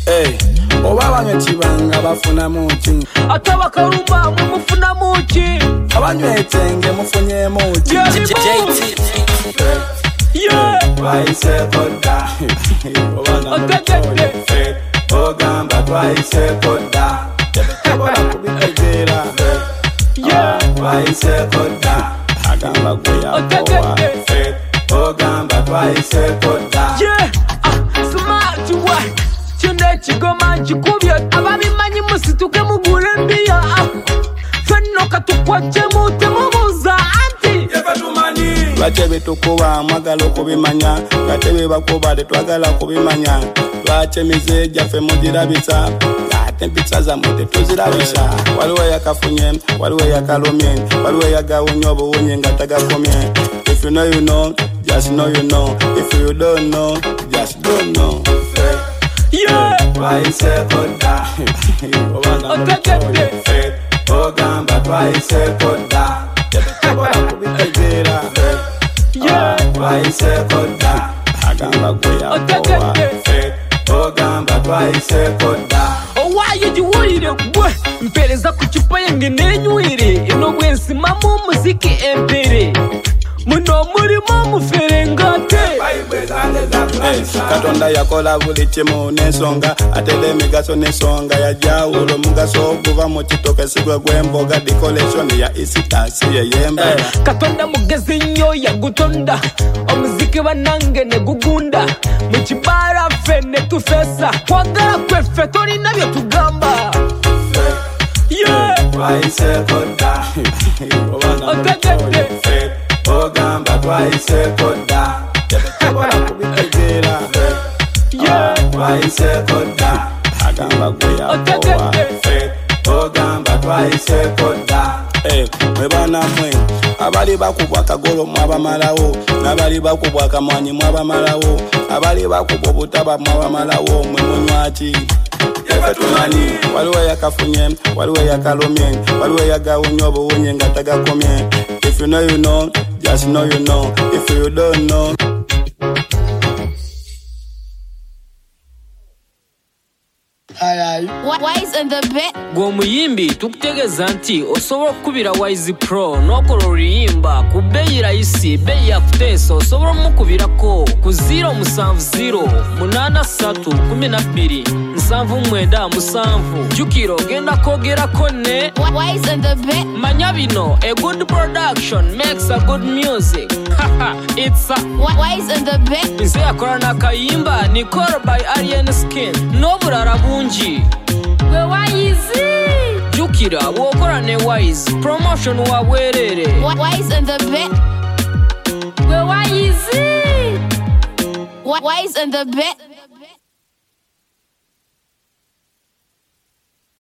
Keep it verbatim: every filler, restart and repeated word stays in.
Hey, oba banyekibanga bafuna muki ataba karumba mufuna muki abanywetenge mufunye muki yeah twaise koda otegede ogamba twaise koda tebala kubitegera yeah twaise koda agamba goya otegede ogamba twaise koda yeah smart way chinde chigoma chikubye ababimanyi musituke mugule mbiya fenno katukwache mute mubuza anti yekatumani batebe tukuba mwagala okubimanya gatebe bakuba tetwagala kubimanya twachemize jaffe mugirabisa tempitsa za mute tuzirabisha waliwo yakafunye waliwo yakalomye waliwo yagawunyo obuwunye nga tagakomye. If you know you know, just know you know. If you don't know, just don't know. yeah Twaise koda otegede ogamba twaise koda tebala kubitegera yeah twaise koda agamba goya otegede ogamba twaise koda owaye jiwulire gwe mpereza ku kipa yange nenywire ino bwensima mu muziki empere muno murimo muferengate Katonda yakola buli kimu n'ensonga atele emigaso n'ensonga yajawulo omugaso okuva mu kitokesigwe gw'emboga decoration ya isitasi yeyemba Katonda mugezi nnyo yagutonda omuziki banange ne gugunda mu kibara ffe ne tufesa kwagala kweffe tolina bye tugamba yeah twaise koda otegede ogamba twaise koda tebala kubitegera yeah twaise koda agamba goya otegede ogamba twaise koda mwebana mwe abali bakubwa kagolo mwabamalawo nabali bakubwa kamwanyi mwabamalawo abali bakubwa butaba mwabamalawo mwe munywaki yakatumani waliwo yakafunye waliwo yakalomye waliwo yagawunyo obuwunye nga tagakomye. If you know you know, just know you know. If you don't know, Wise in the bit. gwo muyimbi tukutegeza nti osobola okubira Wise Pro n'okola oluyimba ku bbeeyi rayisi bbeeyi ya kuteesa osobola omukubirako ku zero musanvu zero munana ssatu kumi na bbiri nsanvu mwenda musanvu jjukira ogenda kwogerako ne Wise in the bit. manya bino a good production makes a good music. Haha, it's a Wise in the bit. nze yakola n'akayimba Nicole by Alien Skin n'obulala bungi We're Wise. jjukira bw'okola ne Wise promotion wa bwerere Wise in the bit. We're Wise. Wise in the bit.